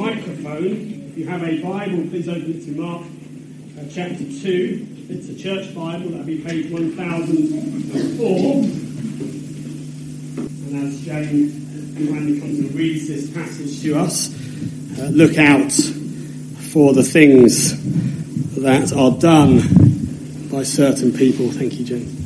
microphone. If you have a Bible, please open it to Mark chapter 2. It's a church Bible. That'll be page 1004. And as Jane kindly comes and reads this passage to us, look out for the things that are done by certain people. Thank you, Jane.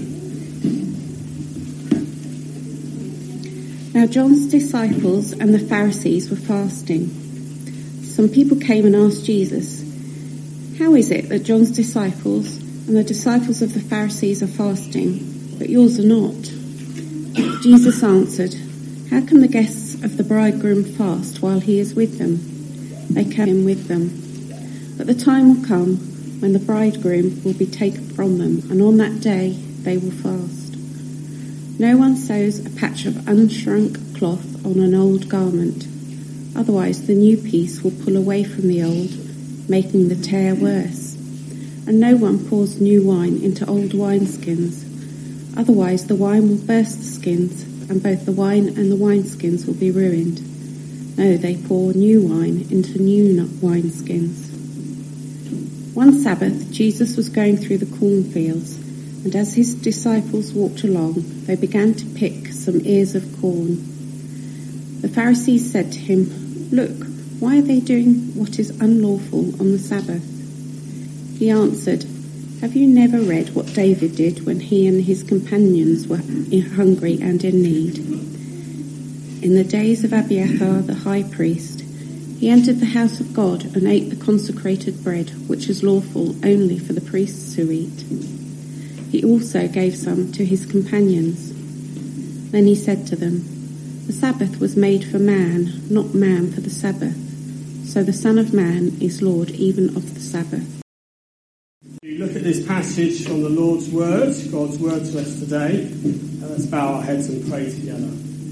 Now John's disciples and the Pharisees were fasting. Some people came and asked Jesus, "How is it that John's disciples and the disciples of the Pharisees are fasting, but yours are not?" Jesus answered, "How can the guests of the bridegroom fast while he is with them? They came with them. But the time will come when the bridegroom will be taken from them, and on that day they will fast. No one sews a patch of unshrunk cloth on an old garment. Otherwise the new piece will pull away from the old, making the tear worse. And no one pours new wine into old wineskins. Otherwise the wine will burst the skins, and both the wine and the wineskins will be ruined. No, they pour new wine into new wineskins." One Sabbath, Jesus was going through the cornfields, and as his disciples walked along, they began to pick some ears of corn. The Pharisees said to him, "Look, why are they doing what is unlawful on the Sabbath?" He answered, "Have you never read what David did when he and his companions were hungry and in need? In the days of Abiathar the high priest, he entered the house of God and ate the consecrated bread, which is lawful only for the priests to eat. He also gave some to his companions. Then he said to them, 'The Sabbath was made for man, not man for the Sabbath. So the Son of Man is Lord even of the Sabbath.'" We look at this passage from the Lord's Word, God's Word to us today. Let's bow our heads and pray together.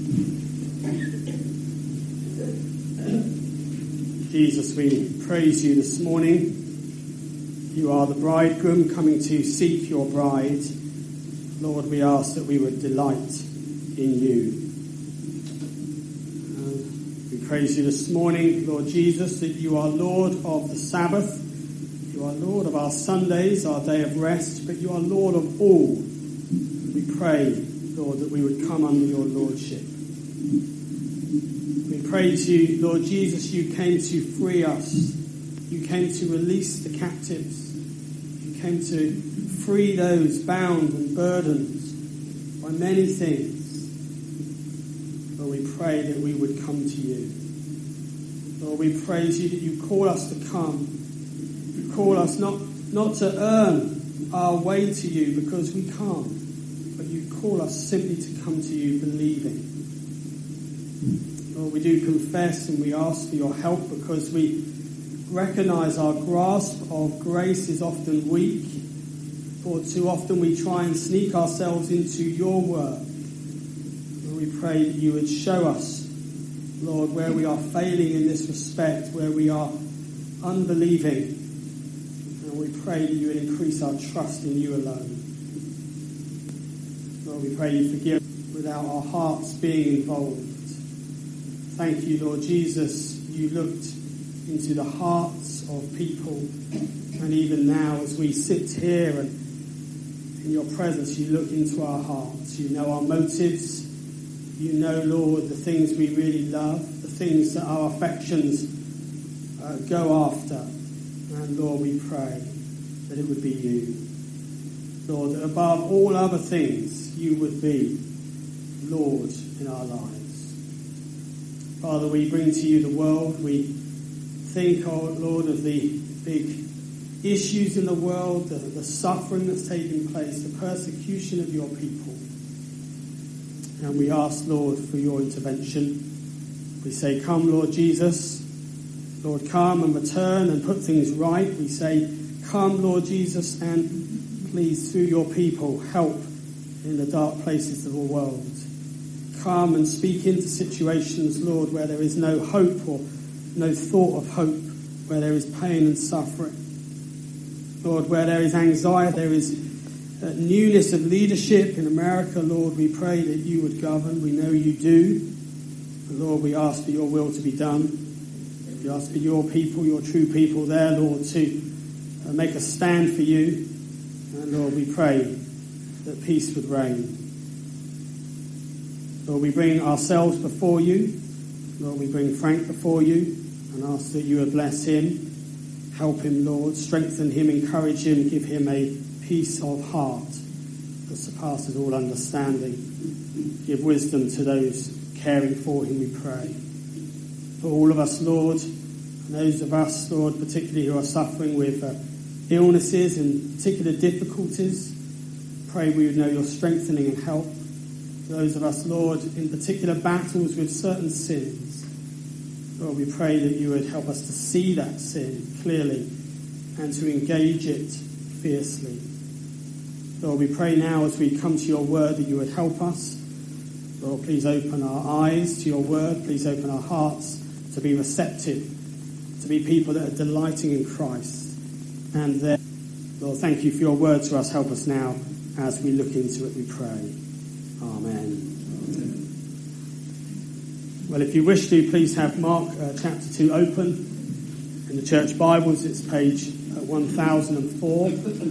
Jesus, we praise you this morning. You are the bridegroom coming to seek your bride. Lord, we ask that we would delight in you. We praise you this morning, Lord Jesus, that you are Lord of the Sabbath. You are Lord of our Sundays, our day of rest, but you are Lord of all. We pray, Lord, that we would come under your lordship. We pray to you, Lord Jesus, you came to free us. You came to release the captives. You came to free those bound and burdened by many things. Lord, we pray that we would come to you. Lord, we praise you that you call us to come. You call us not to earn our way to you because we can't, but you call us simply to come to you believing. Lord, we do confess and we ask for your help because we recognize our grasp of grace is often weak, or too often we try and sneak ourselves into your work. Lord, we pray that you would show us, Lord, where we are failing in this respect, where we are unbelieving. And we pray that you would increase our trust in you alone. Lord, we pray you forgive without our hearts being involved. Thank you, Lord Jesus, you looked into the hearts of people, and even now as we sit here and in your presence, you look into our hearts. You know our motives. You know, Lord, the things we really love, the things that our affections go after. And Lord, we pray that it would be you. Lord, that above all other things, you would be Lord in our lives. Father, we bring to you the world. We think, oh Lord, of the big issues in the world, the suffering that's taking place, the persecution of your people. And we ask, Lord, for your intervention. We say, come, Lord Jesus. Lord, come and return and put things right. We say, come, Lord Jesus, and please, through your people, help in the dark places of the world. Come and speak into situations, Lord, where there is no hope or no thought of hope, where there is pain and suffering. Lord, where there is anxiety, there is newness of leadership in America. Lord, we pray that you would govern. We know you do. And Lord, we ask for your will to be done. We ask for your people, your true people there, Lord, to make a stand for you. And Lord, we pray that peace would reign. Lord, we bring ourselves before you. Lord, we bring Frank before you and ask that you would bless him. Help him, Lord. Strengthen him, encourage him, give him a peace of heart that surpasses all understanding. Give wisdom to those caring for him, we pray. For all of us, Lord, and those of us, Lord, particularly who are suffering with illnesses and particular difficulties, pray we would know your strengthening and help. For those of us, Lord, in particular battles with certain sins, Lord, we pray that you would help us to see that sin clearly and to engage it fiercely. Lord, we pray now as we come to your word that you would help us. Lord, please open our eyes to your word. Please open our hearts to be receptive, to be people that are delighting in Christ. And then, Lord, thank you for your word to us. Help us now as we look into it, we pray. Amen. Well, if you wish to, please have Mark chapter 2 open in the church Bibles. It's page 1004.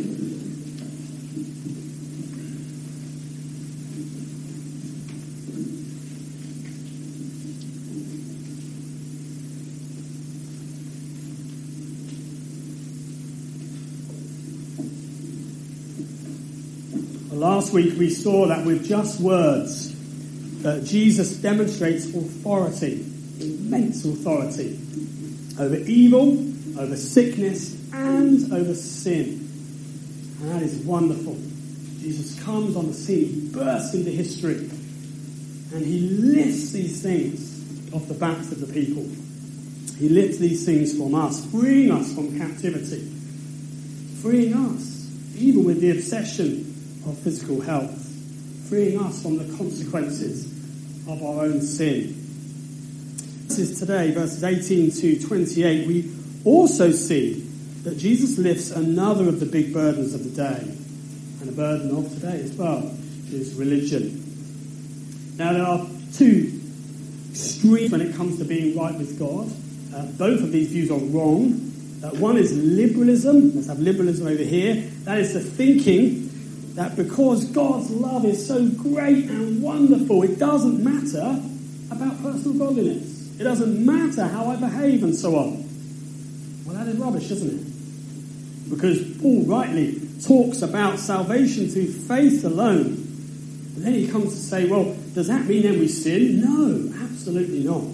Last week we saw that with just words, Jesus demonstrates authority, immense authority, over evil, over sickness, and over sin. And that is wonderful. Jesus comes on the scene, he bursts into history, and he lifts these things off the backs of the people. He lifts these things from us, freeing us from captivity, freeing us, even with the obsession of physical health, freeing us from the consequences of our own sin. This is today, verses 18 to 28, we also see that Jesus lifts another of the big burdens of the day, and a burden of today as well, which is religion. Now there are two extremes when it comes to being right with God. Both of these views are wrong. One is liberalism. Let's have liberalism over here. That is the thinking that because God's love is so great and wonderful, it doesn't matter about personal godliness. It doesn't matter how I behave and so on. Well, that is rubbish, isn't it? Because Paul rightly talks about salvation through faith alone. And then he comes to say, well, does that mean then we sin? No, absolutely not.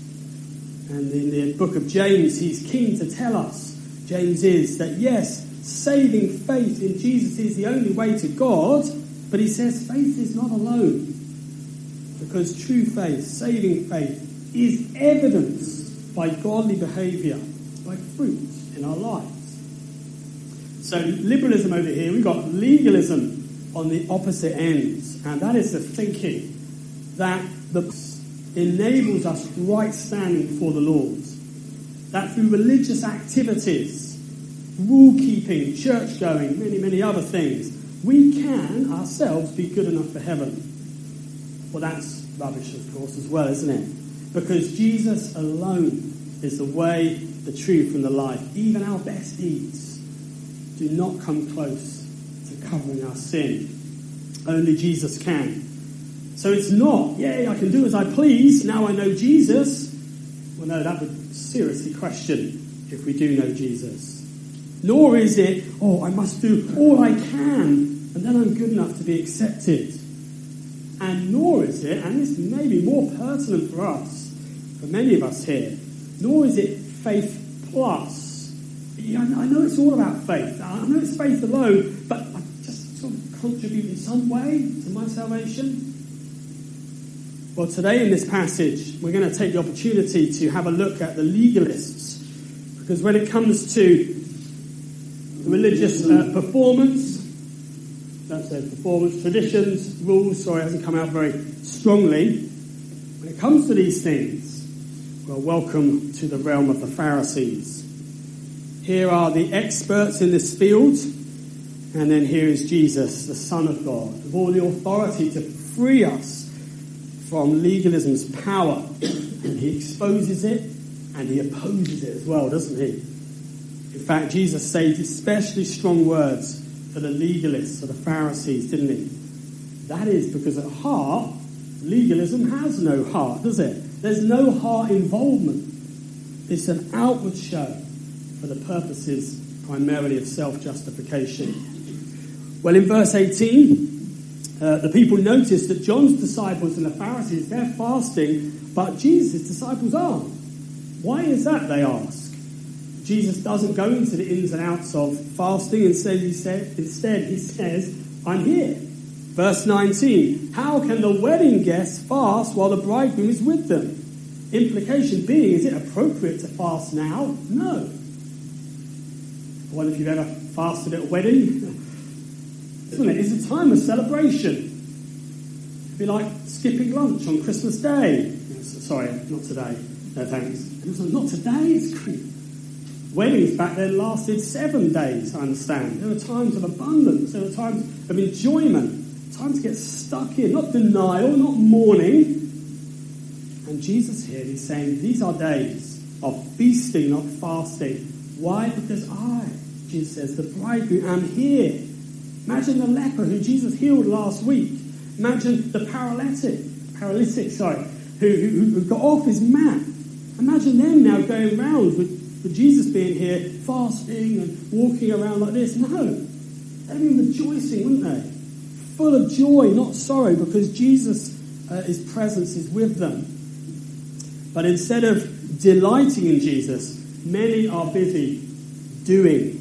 And in the book of James, he's keen to tell us, James is, that yes, saving faith in Jesus is the only way to God, but he says faith is not alone. Because true faith, saving faith, is evidenced by godly behaviour, by fruit in our lives. So liberalism over here, we've got legalism on the opposite ends, and that is the thinking that enables us right standing before the Lord. That through religious activities, rule-keeping, church-going, many other things, we can ourselves be good enough for heaven. Well, that's rubbish, of course, as well, isn't it? Because Jesus alone is the way, the truth, and the life. Even our best deeds do not come close to covering our sin. Only Jesus can. So it's not, yay, I can do as I please, now I know Jesus. Well, no, that would seriously question if we do know Jesus. Nor is it, I must do all I can, and then I'm good enough to be accepted. And nor is it, and this may be more pertinent for us, for many of us here, nor is it faith plus. I know it's all about faith. I know it's faith alone, but I just sort of contribute in some way to my salvation. Well, today in this passage, we're going to take the opportunity to have a look at the legalists. Because when it comes to religious performance, traditions, rules, it hasn't come out very strongly. When it comes to these things, well, welcome to the realm of the Pharisees. Here are the experts in this field, and then here is Jesus, the Son of God, with all the authority to free us from legalism's power. And he exposes it, And he opposes it as well, doesn't he? In fact, Jesus said especially strong words for the legalists, for the Pharisees, didn't he? That is because at heart, legalism has no heart, does it? There's no heart involvement. It's an outward show for the purposes primarily of self-justification. Well, in verse 18, the people noticed that John's disciples and the Pharisees, they're fasting, but Jesus' disciples aren't. Why is that, they ask? Jesus doesn't go into the ins and outs of fasting. Instead, he says, I'm here. Verse 19, how can the wedding guests fast while the bridegroom is with them? Implication being, is it appropriate to fast now? No. I wonder if you've ever fasted at a wedding. Isn't it? It's a time of celebration. It'd be like skipping lunch on Christmas Day. Sorry, not today. No thanks. Not today, it's great. Weddings back then lasted 7 days, I understand. There were times of abundance. There were times of enjoyment. Time to get stuck in. Not denial, not mourning. And Jesus here, he's saying, these are days of feasting, not fasting. Why? Because Jesus says, the bridegroom, am here. Imagine the leper who Jesus healed last week. Imagine the paralytic, who got off his mat. Imagine them now going around with Jesus being here, fasting and walking around like this. No. They'd be rejoicing, wouldn't they? Full of joy, not sorrow, because Jesus' his presence is with them. But instead of delighting in Jesus, many are busy doing,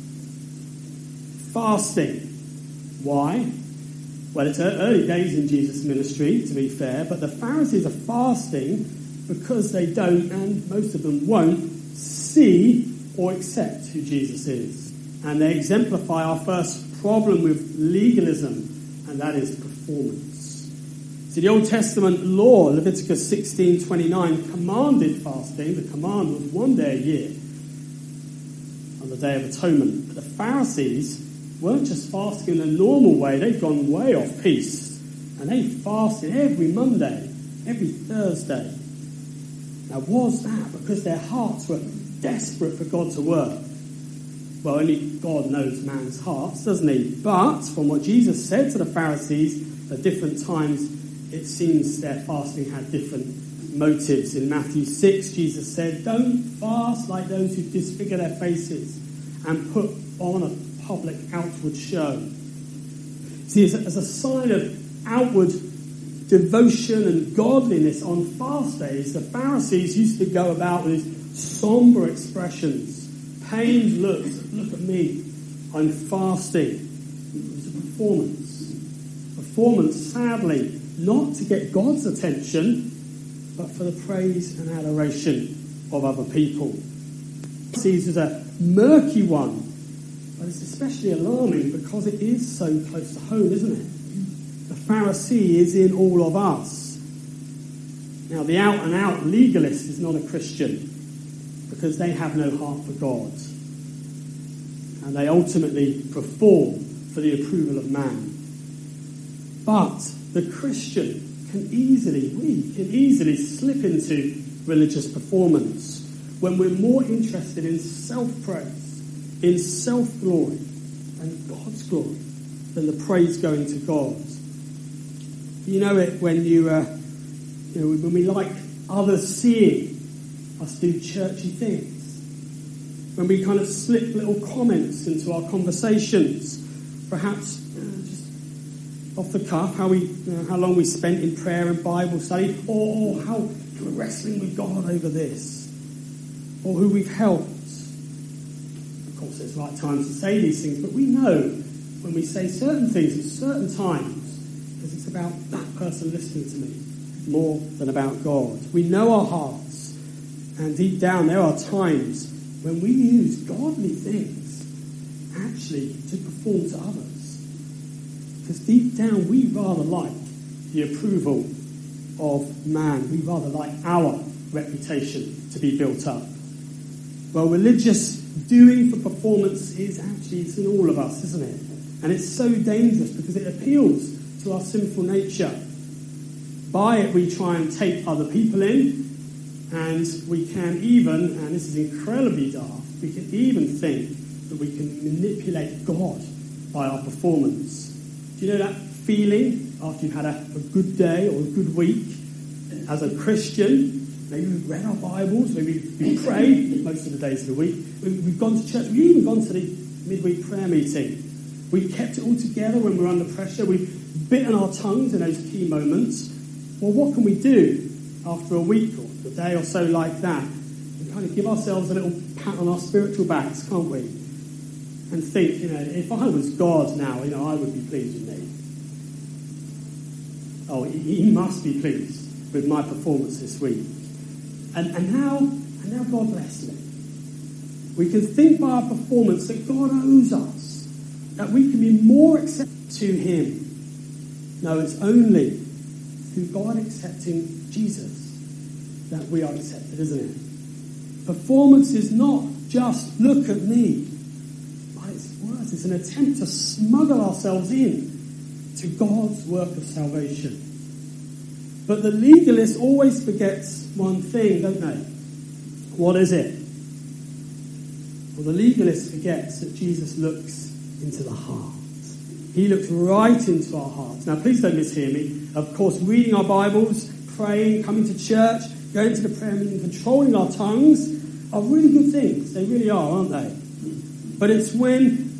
fasting. Why? Well, it's early days in Jesus' ministry, to be fair, but the Pharisees are fasting because they don't, and most of them won't, see or accept who Jesus is. And they exemplify our first problem with legalism, and that is performance. See, the Old Testament law, Leviticus 16:29, commanded fasting. The command was 1 day a year on the Day of Atonement. But the Pharisees weren't just fasting in a normal way. They'd gone way off piece. And they fasted every Monday, every Thursday. Now, was that because their hearts were desperate for God to work? Well, only God knows man's hearts, doesn't he? But from what Jesus said to the Pharisees at different times, it seems their fasting had different motives. In Matthew 6, Jesus said, don't fast like those who disfigure their faces and put on a public outward show. See, as a sign of outward devotion and godliness on fast days, the Pharisees used to go about with somber expressions, pained looks. Look at me, I'm fasting. It was a performance. Performance, sadly, not to get God's attention, but for the praise and adoration of other people. Pharisees is a murky one, but it's especially alarming because it is so close to home, isn't it? The Pharisee is in all of us. Now, the out-and-out legalist is not a Christian because they have no heart for God. And they ultimately perform for the approval of man. But the Christian can easily slip into religious performance when we're more interested in self-praise, in self-glory, and God's glory than the praise going to God. You know it when when we like others seeing us do churchy things. When we kind of slip little comments into our conversations, perhaps just off the cuff, how long we spent in prayer and Bible study, or how we're wrestling with God over this, or who we've helped. Of course, there's right times to say these things, but we know when we say certain things at certain times, because it's about that person listening to me more than about God. We know our hearts, and deep down there are times when we use godly things actually to perform to others. Because deep down we rather like the approval of man. We rather like our reputation to be built up. Well, religious doing for performance it's in all of us, isn't it? And it's so dangerous because it appeals to our sinful nature. By it we try and take other people in, And we can even, and this is incredibly daft, we can even think that we can manipulate God by our performance. Do you know that feeling after you've had a good day or a good week as a Christian? Maybe we've read our Bibles, maybe we prayed most of the days of the week. We've gone to church, we've even gone to the midweek prayer meeting. We've kept it all together when we're under pressure. We've bitten our tongues in those key moments. Well, what can we do after a week or a day or so like that? We kind of give ourselves a little pat on our spiritual backs, can't we? And think, if I was God now, I would be pleased with me. Oh, he must be pleased with my performance this week. And now God bless me. We can think by our performance that God owes us, that we can be more accepted to him. No, it's only through God accepting Jesus that we are accepted, isn't it? Performance is not just look at me, but it's worse. It's an attempt to smuggle ourselves in to God's work of salvation. But the legalist always forgets one thing, don't they? What is it? Well, the legalist forgets that Jesus looks into the heart. He looks right into our hearts. Now, please don't mishear me. Of course, reading our Bibles, praying, coming to church, going to the prayer meeting, controlling our tongues are really good things. They really are, aren't they? But it's when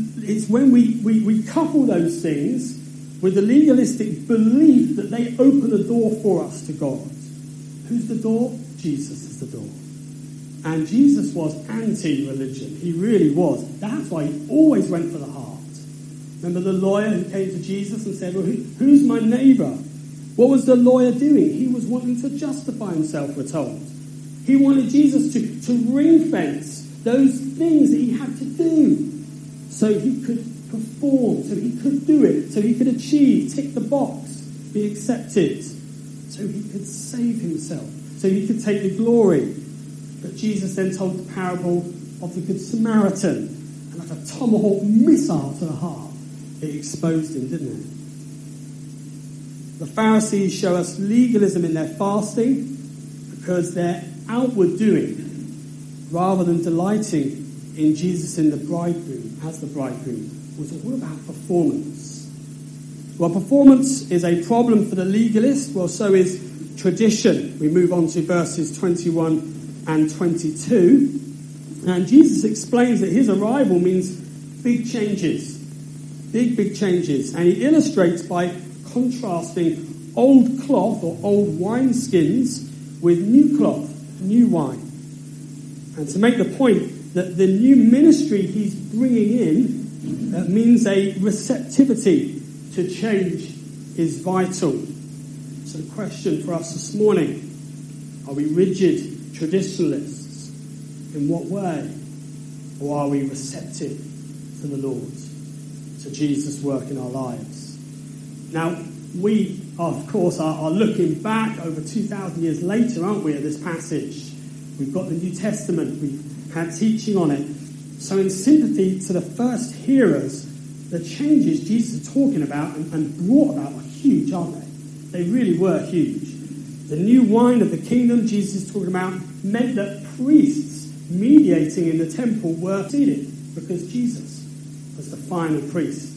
we couple those things with the legalistic belief that they open a door for us to God. Who's the door? Jesus is the door. And Jesus was anti-religion. He really was. That's why he always went for the heart. Remember the lawyer who came to Jesus and said, well, who's my neighbour? What was the lawyer doing? He was wanting to justify himself, we're told. He wanted Jesus to ring-fence those things that he had to do so he could perform, so he could do it, so he could achieve, tick the box, be accepted, so he could save himself, so he could take the glory. But Jesus then told the parable of the Good Samaritan, and like a tomahawk missile to the heart, it exposed him, didn't it? The Pharisees show us legalism in their fasting because their outward doing, rather than delighting in Jesus in the bridegroom, as the bridegroom, was all about performance. Well, performance is a problem for the legalist. Well, so is tradition. We move on to verses 21 and 22. And Jesus explains that his arrival means big changes. Big changes. And he illustrates by contrasting old cloth or old wineskins with new cloth, new wine. And to make the point that the new ministry he's bringing in means a receptivity to change is vital. So the question for us this morning, are we rigid traditionalists? In what way? Or are we receptive to the Lord, to Jesus' work in our lives? Now, we, of course, are looking back over 2,000 years later, aren't we, at this passage? We've got the New Testament. We've had teaching on it. So in sympathy to the first hearers, the changes Jesus is talking about and brought about are huge, aren't they? They really were huge. The new wine of the kingdom Jesus is talking about meant that priests mediating in the temple were seated because Jesus was the final priest.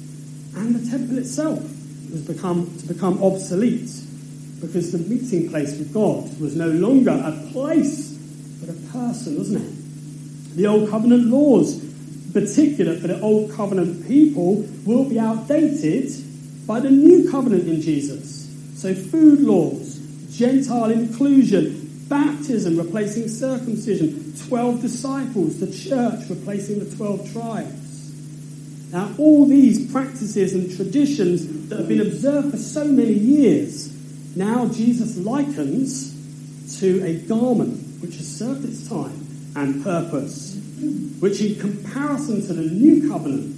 And the temple itself was to become obsolete because the meeting place with God was no longer a place but a person, wasn't it? The Old Covenant laws, in particular for the Old Covenant people, will be outdated by the New Covenant in Jesus. So food laws, Gentile inclusion, baptism replacing circumcision, 12 disciples, the church replacing the 12 tribes. Now all these practices and traditions that have been observed for so many years, now Jesus likens to a garment which has served its time and purpose, which in comparison to the new covenant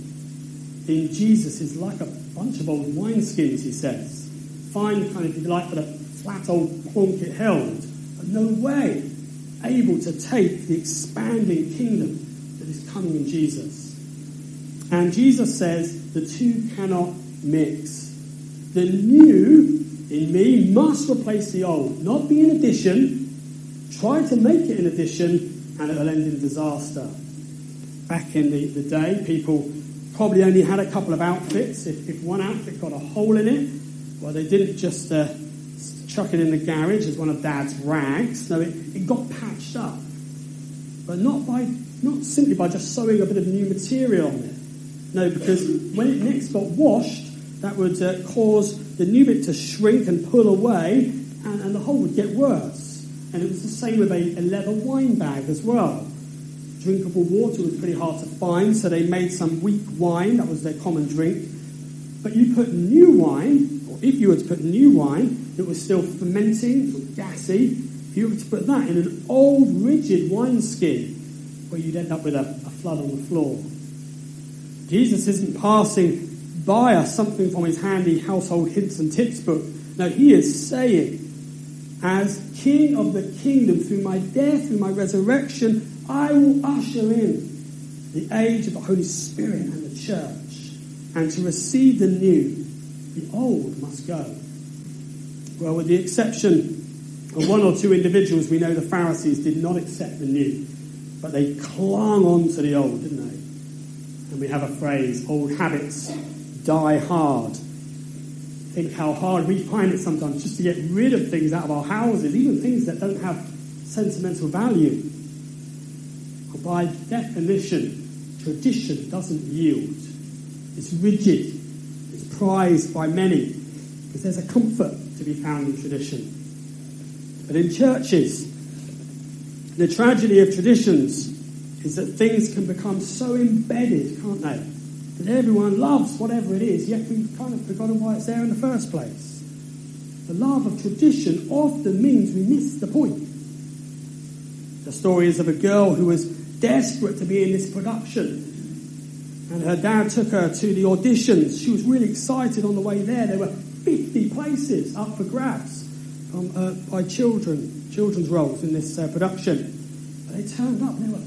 in Jesus is like a bunch of old wineskins, he says. Fine kind of, if you like, for the flat old plonk it held, but no way able to take the expanding kingdom that is coming in Jesus. And Jesus says the two cannot mix. The new in me must replace the old, not be an addition, try to make it an addition, and it'll end in disaster. Back in the day, people probably only had a couple of outfits. If one outfit got a hole in it, well, they didn't just chuck it in the garage as one of Dad's rags. No, it got patched up. But not simply by just sewing a bit of new material on it. No, because when it next got washed, that would cause the new bit to shrink and pull away, and the hole would get worse. And it was the same with a leather wine bag as well. Drinkable water was pretty hard to find, so they made some weak wine. That was their common drink. But you put new wine, or if you were to put new wine that was still fermenting, or gassy, if you were to put that in an old, rigid wineskin, well, you'd end up with a flood on the floor. Jesus isn't passing by us something from his handy household hints and tips book. No, he is saying, as King of the kingdom, through my death, through my resurrection, I will usher in the age of the Holy Spirit and the church. And to receive the new, the old must go. Well, with the exception of one or two individuals, we know the Pharisees did not accept the new, but they clung on to the old, didn't they? And we have a phrase, old habits die hard. Think how hard we find it sometimes just to get rid of things out of our houses, even things that don't have sentimental value. But by definition, tradition doesn't yield. It's rigid. It's prized by many because there's a comfort to be found in tradition. But in churches, the tragedy of traditions is that things can become so embedded, can't they? That everyone loves whatever it is, yet we've kind of forgotten why it's there in the first place. The love of tradition often means we miss the point. The story is of a girl who was desperate to be in this production. And her dad took her to the auditions. She was really excited on the way there. There were 50 places up for grabs by children's roles in this production. But they turned up and there were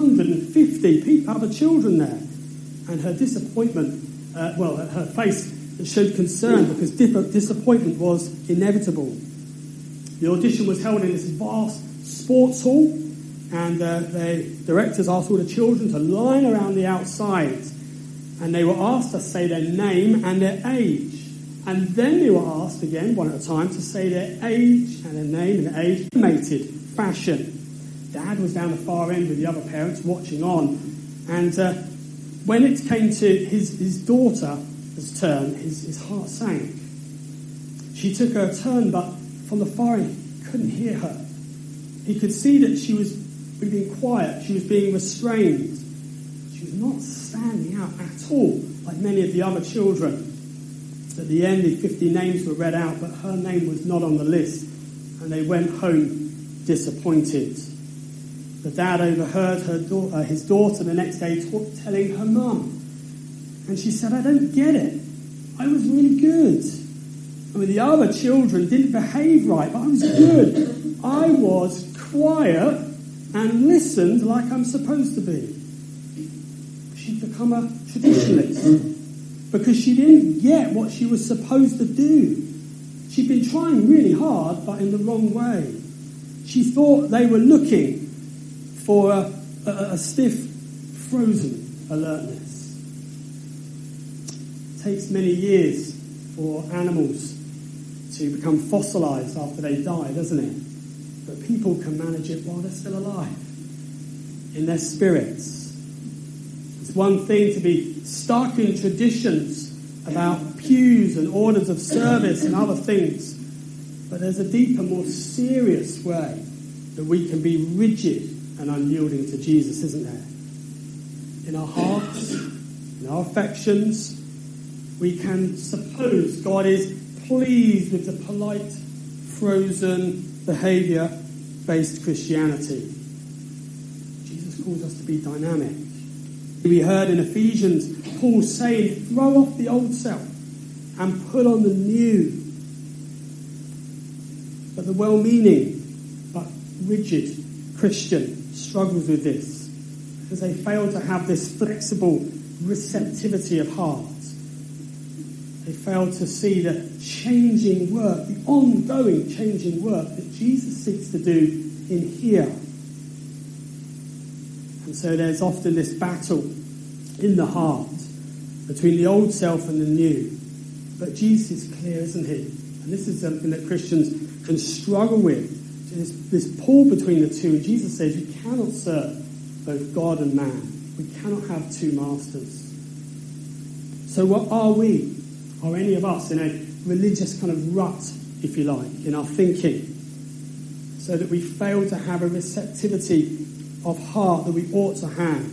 350 other children there. And her disappointment, her face showed concern because disappointment was inevitable. The audition was held in this vast sports hall, and the directors asked all the children to line around the outside, and they were asked to say their name and their age. And then they were asked again, one at a time, to say their age and their name and their age in animated fashion. Dad was down the far end with the other parents watching on, and when it came to his daughter's turn, his heart sank. She took her turn, but from the far end, he couldn't hear her. He could see that she was being quiet, she was being restrained. She was not standing out at all, like many of the other children. At the end, the 50 names were read out, but her name was not on the list, and they went home disappointed. The dad overheard his daughter the next day telling her mum. And she said, I don't get it. I was really good. I mean, the other children didn't behave right, but I was good. I was quiet and listened like I'm supposed to be. She'd become a traditionalist because she didn't get what she was supposed to do. She'd been trying really hard, but in the wrong way. She thought they were looking for a stiff, frozen alertness. It takes many years for animals to become fossilized after they die, doesn't it? But people can manage it while they're still alive, in their spirits. It's one thing to be stuck in traditions about pews and orders of service and other things, but there's a deeper, more serious way that we can be rigid and unyielding to Jesus, isn't there? In our hearts, in our affections, we can suppose God is pleased with the polite, frozen, behaviour-based Christianity. Jesus calls us to be dynamic. We heard in Ephesians, Paul saying, throw off the old self and put on the new. But the well-meaning but rigid Christian struggles with this because they fail to have this flexible receptivity of heart. They fail to see the changing work, the ongoing changing work that Jesus seeks to do in here. And so there's often this battle in the heart between the old self and the new. But Jesus is clear, isn't he? And this is something that Christians can struggle with. This pull between the two. And Jesus says you cannot serve both God and man. We cannot have two masters. So what are we? Are any of us in a religious kind of rut, if you like, in our thinking? So that we fail to have a receptivity of heart that we ought to have?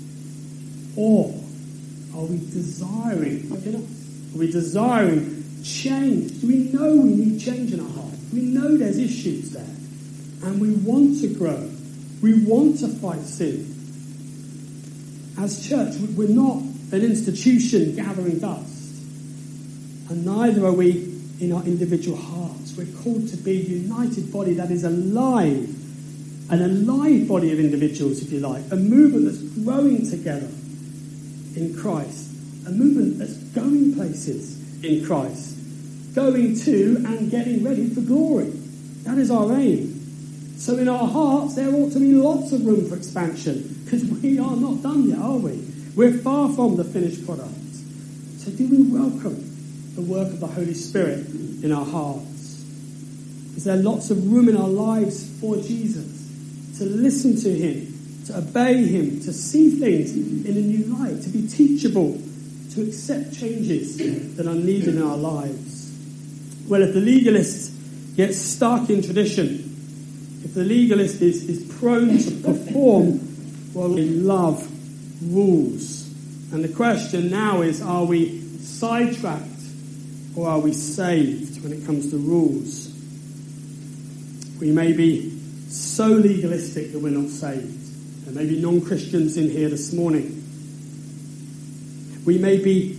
Or are we desiring, look at us, are we desiring change? Do we know we need change in our heart? We know there's issues there. And we want to grow. We want to fight sin. As church, we're not an institution gathering dust. And neither are we in our individual hearts. We're called to be a united body that is alive. An alive body of individuals, if you like. A movement that's growing together in Christ. A movement that's going places in Christ. Going to and getting ready for glory. That is our aim. So in our hearts, there ought to be lots of room for expansion. Because we are not done yet, are we? We're far from the finished product. So do we welcome the work of the Holy Spirit in our hearts? Is there lots of room in our lives for Jesus? To listen to him, to obey him, to see things in a new light, to be teachable, to accept changes that are needed in our lives? Well, if the legalist gets stuck in tradition, if the legalist is prone to perform, well, we love rules. And the question now is, are we sidetracked or are we saved when it comes to rules? We may be so legalistic that we're not saved. There may be non-Christians in here this morning. We may be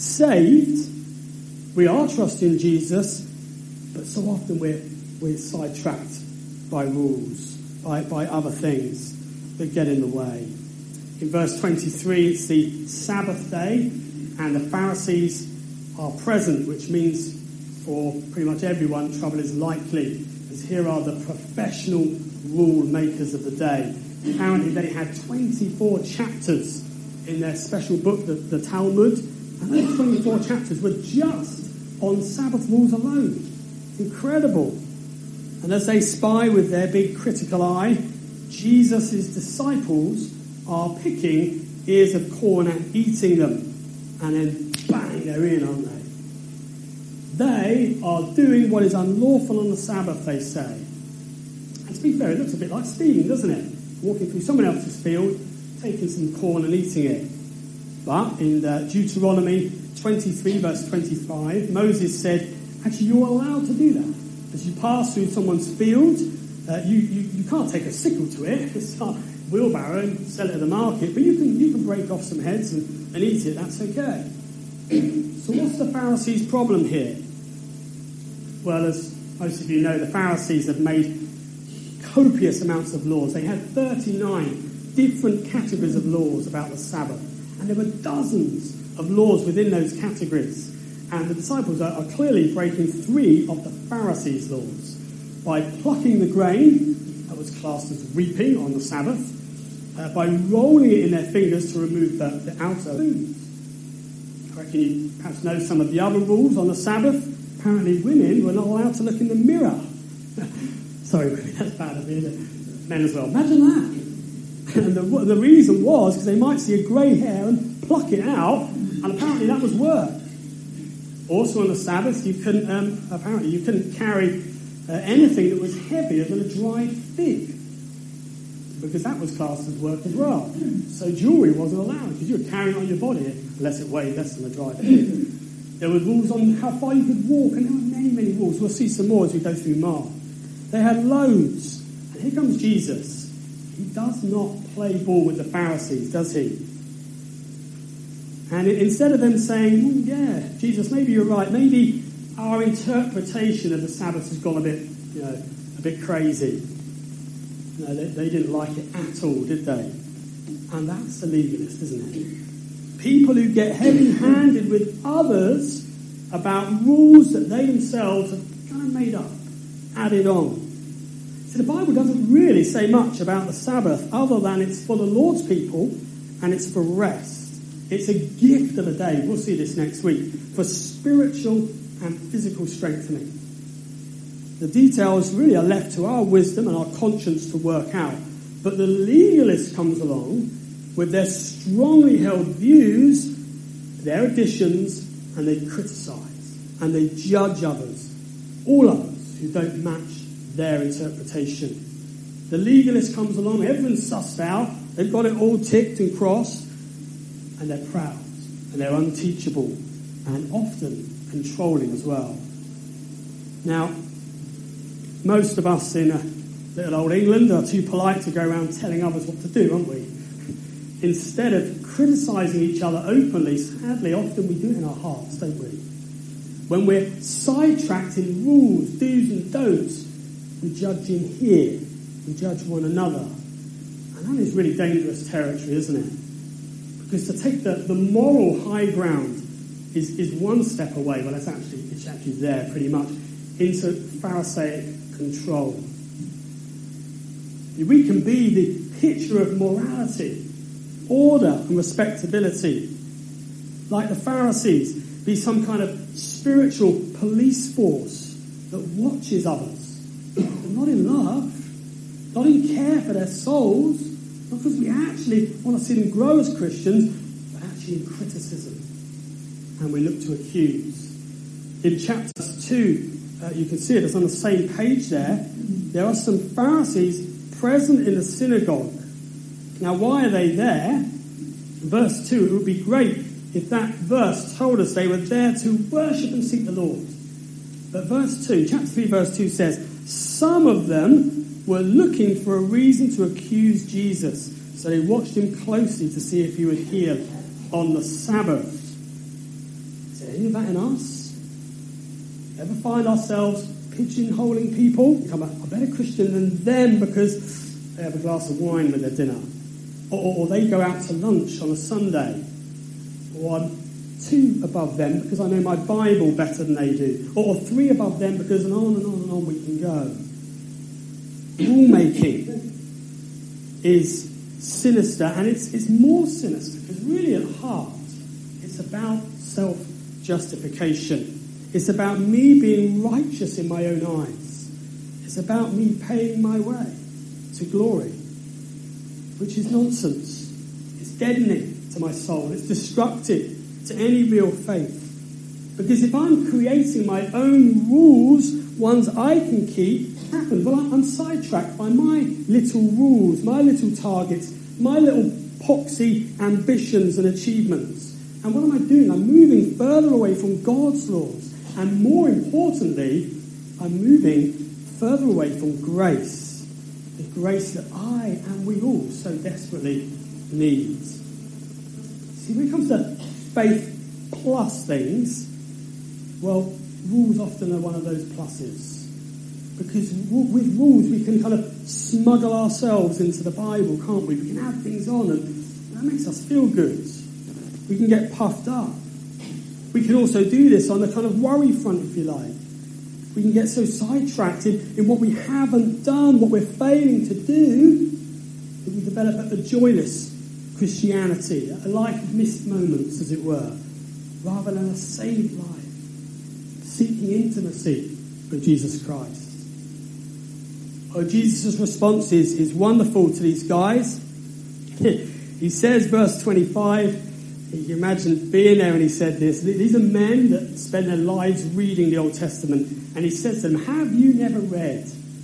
saved, we are trusting Jesus, but so often we're sidetracked by rules, by other things that get in the way. In verse 23, it's the Sabbath day, and the Pharisees are present, which means for pretty much everyone, trouble is likely, as here are the professional rule makers of the day. Apparently they had 24 chapters in their special book, the Talmud, and those 24 chapters were just on Sabbath rules alone. It's incredible. And as they spy with their big critical eye, Jesus' disciples are picking ears of corn and eating them. And then, bang, they're in, aren't they? They are doing what is unlawful on the Sabbath, they say. And to be fair, it looks a bit like stealing, doesn't it? Walking through someone else's field, taking some corn and eating it. But in Deuteronomy 23, verse 25, Moses said, actually, you're allowed to do that. As you pass through someone's field, you can't take a sickle to it, start wheelbarrow and sell it at the market, but you can break off some heads and eat it, that's okay. So what's the Pharisees' problem here? Well, as most of you know, the Pharisees have made copious amounts of laws. They had 39 different categories of laws about the Sabbath, and there were dozens of laws within those categories. And the disciples are clearly breaking 3 of the Pharisees' laws by plucking the grain, that was classed as reaping on the Sabbath, by rolling it in their fingers to remove the outer food. I reckon you perhaps know some of the other rules on the Sabbath. Apparently women were not allowed to look in the mirror. Sorry, women, that's bad of me. Men as well. Imagine that. And the reason was because they might see a grey hair and pluck it out, and apparently that was work. Also on the Sabbath, you couldn't carry anything that was heavier than a dried fig, because that was classed as work as well. So jewellery wasn't allowed, because you were carrying it on your body, unless it weighed less than a dried fig. There were rules on how far you could walk, and there were many, many rules. We'll see some more as we go through Mark. They had loads. And here comes Jesus. He does not play ball with the Pharisees, does he? And instead of them saying, yeah, Jesus, maybe you're right. Maybe our interpretation of the Sabbath has gone a bit crazy. No, they didn't like it at all, did they? And that's the legalist, isn't it? People who get heavy-handed with others about rules that they themselves have kind of made up, added on. So the Bible doesn't really say much about the Sabbath other than it's for the Lord's people and it's for rest. It's a gift of a day, we'll see this next week, for spiritual and physical strengthening. The details really are left to our wisdom and our conscience to work out. But the legalist comes along with their strongly held views, their additions, and they criticise and they judge others, all others who don't match their interpretation. The legalist comes along, everyone's sussed out, they've got it all ticked and crossed, and they're proud, and they're unteachable, and often controlling as well. Now, most of us in little old England are too polite to go around telling others what to do, aren't we? Instead of criticising each other openly, sadly, often we do it in our hearts, don't we? When we're sidetracked in rules, do's and don'ts, we judge in here, we judge one another. And that is really dangerous territory, isn't it? Because to take the moral high ground is one step away, well, it's actually there pretty much, into Pharisaic control. We can be the picture of morality, order and respectability. Like the Pharisees, be some kind of spiritual police force that watches others, but not in love, not in care for their souls, not because we actually want to see them grow as Christians, but actually in criticism. And we look to accuse. In chapter 2, you can see it, it's on the same page there. There are some Pharisees present in the synagogue. Now, why are they there? Verse 2, it would be great if that verse told us they were there to worship and seek the Lord. But verse 2, chapter 3, verse 2 says, some of them were looking for a reason to accuse Jesus. So they watched him closely to see if he would heal on the Sabbath. Is there any of that in us? Ever find ourselves pigeonholing people? Become a better Christian than them because they have a glass of wine with their dinner. Or they go out to lunch on a Sunday. Or I'm 2 above them because I know my Bible better than they do. Or 3 above them because and on and on and on we can go. Rule-making is sinister, and it's more sinister because really at heart it's about self-justification. It's about me being righteous in my own eyes. It's about me paying my way to glory, which is nonsense. It's deadening to my soul. It's destructive to any real faith. Because if I'm creating my own rules, ones I can keep, happen. Well, I'm sidetracked by my little rules, my little targets, my little poxy ambitions and achievements. And what am I doing? I'm moving further away from God's laws. And more importantly, I'm moving further away from grace. The grace that I and we all so desperately need. See, when it comes to faith plus things, well, rules often are one of those pluses. Because with rules we can kind of smuggle ourselves into the Bible, can't we? We can add things on and that makes us feel good. We can get puffed up. We can also do this on the kind of worry front, if you like. We can get so sidetracked in what we haven't done, what we're failing to do, that we develop a joyless Christianity, a life of missed moments, as it were, rather than a saved life, seeking intimacy with Jesus Christ. Oh, Jesus' response is wonderful to these guys. He says, verse 25, you can imagine being there when he said this. These are men that spend their lives reading the Old Testament. And he says to them, have you never read?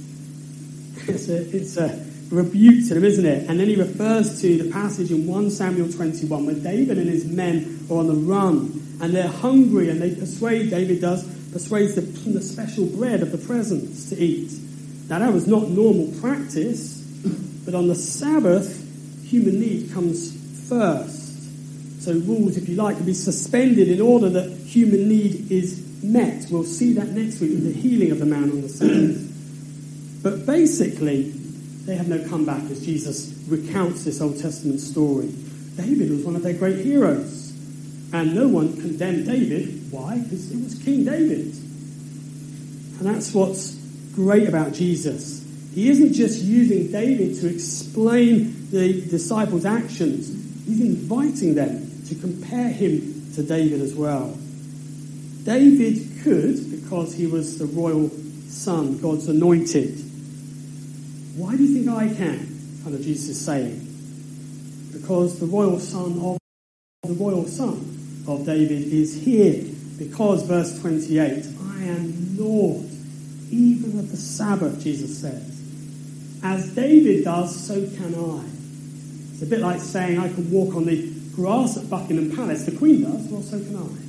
It's a rebuke to them, isn't it? And then he refers to the passage in 1 Samuel 21 where David and his men are on the run. And they're hungry and they persuades the special bread of the presence to eat. Now that was not normal practice. But on the Sabbath, human need comes first. So rules, if you like, can be suspended in order that human need is met. We'll see that next week with the healing of the man on the Sabbath. But basically, they have no comeback as Jesus recounts this Old Testament story. David was one of their great heroes. And no one condemned David. Why? Because it was King David. And that's what's great about Jesus. He isn't just using David to explain the disciples' actions. He's inviting them to compare him to David as well. David could, because he was the royal son, God's anointed. Why do you think I can? Kind of Jesus is saying. Because the royal son of David is here. Because, verse 28, I am Lord, even of the Sabbath, Jesus says. As David does, so can I. It's a bit like saying I can walk on the grass at Buckingham Palace. The Queen does, well, so can I.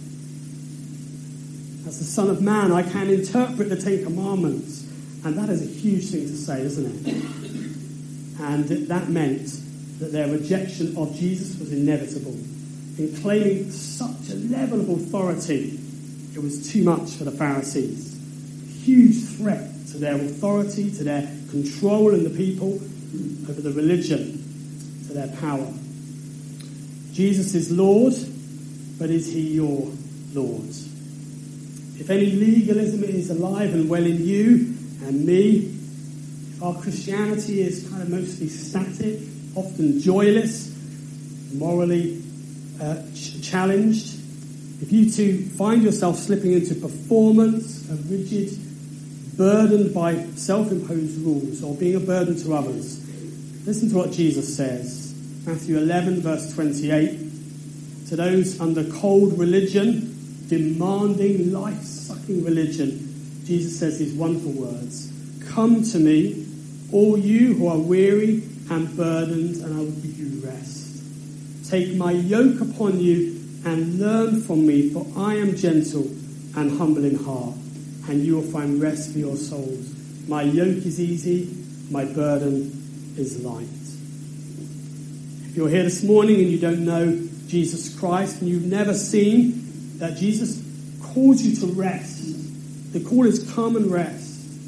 As the Son of Man, I can interpret the Ten Commandments. And that is a huge thing to say, isn't it? And that meant that their rejection of Jesus was inevitable. In claiming such a level of authority, it was too much for the Pharisees. A huge threat to their authority, to their control in the people, over the religion, to their power. Jesus is Lord, but is he your Lord? If any legalism is alive and well in you and me, if our Christianity is kind of mostly static, often joyless, morally challenged, if you too find yourself slipping into performance, a rigid, burdened by self-imposed rules, or being a burden to others, listen to what Jesus says. Matthew 11, verse 28. To those under cold religion, demanding, life-sucking religion, Jesus says these wonderful words. Come to me, all you who are weary and burdened, and I will give you rest. Take my yoke upon you and learn from me, for I am gentle and humble in heart, and you will find rest for your souls. My yoke is easy, my burden is light. If you're here this morning and you don't know Jesus Christ, and you've never seen that Jesus calls you to rest, the call is come and rest,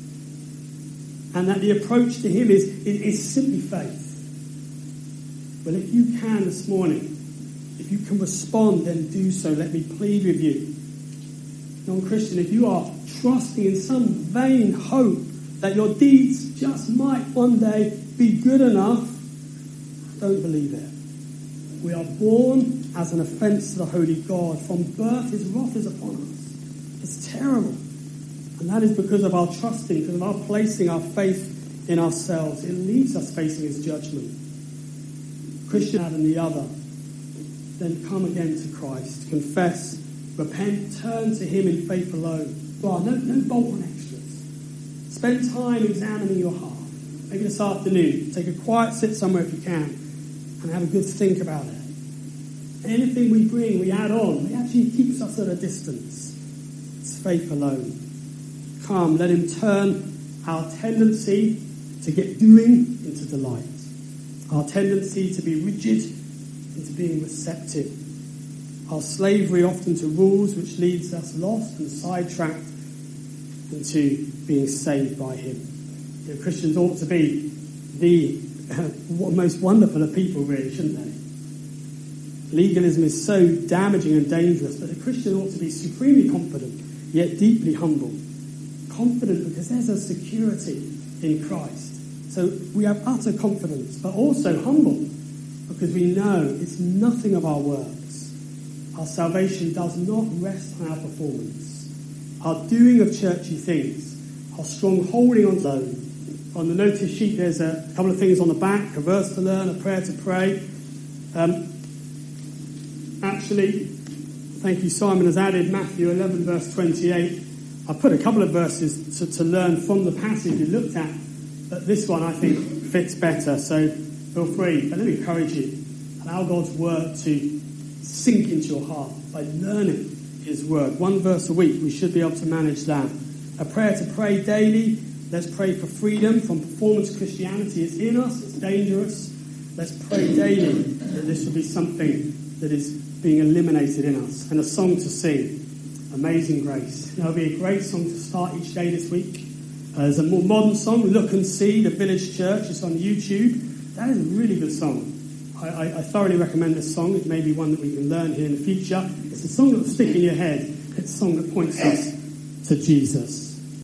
and that the approach to him is simply faith. Well, if you can this morning, if you can respond, then do so. Let me plead with you. Non-Christian, if you are trusting in some vain hope that your deeds just might one day be good enough, don't believe it. We are born as an offence to the holy God. From birth his wrath is upon us. It's terrible. And that is because of our trusting, because of our placing our faith in ourselves. It leaves us facing his judgment. Christian and the other, then come again to Christ. Confess, repent, turn to him in faith alone. Well, no bolt-on extras. Spend time examining your heart. Maybe this afternoon, take a quiet sit somewhere if you can, and have a good think about it. Anything we bring, we add on. It actually keeps us at a distance. It's faith alone. Come, let him turn our tendency to get doing into delight. Our tendency to be rigid into being receptive. Our slavery often to rules, which leads us lost and sidetracked into being saved by him. You know, Christians ought to be the most wonderful of people, really, shouldn't they? Legalism is so damaging and dangerous, but a Christian ought to be supremely confident, yet deeply humble. Confident because there's a security in Christ. So we have utter confidence, but also humble, because we know it's nothing of our works. Our salvation does not rest on our performance. Our doing of churchy things, our strong holding on zone. On the notice sheet there's a couple of things on the back, a verse to learn, a prayer to pray. Actually, thank you, Simon has added Matthew 11 verse 28. I put a couple of verses to learn from the passage we looked at, but this one I think fits better, so feel free. But let me encourage you, allow God's word to sink into your heart by learning his word. One verse a week, we should be able to manage that. A prayer to pray daily. Let's pray for freedom from performance Christianity. It's in us, it's dangerous. Let's pray daily that this will be something that is being eliminated in us. And a song to sing, Amazing Grace. There'll be a great song to start each day this week. There's a more modern song, Look and See, The Village Church. It's on YouTube. That is a really good song. I thoroughly recommend this song. It may be one that we can learn here in the future. It's a song that will stick in your head. It's a song that points us to Jesus.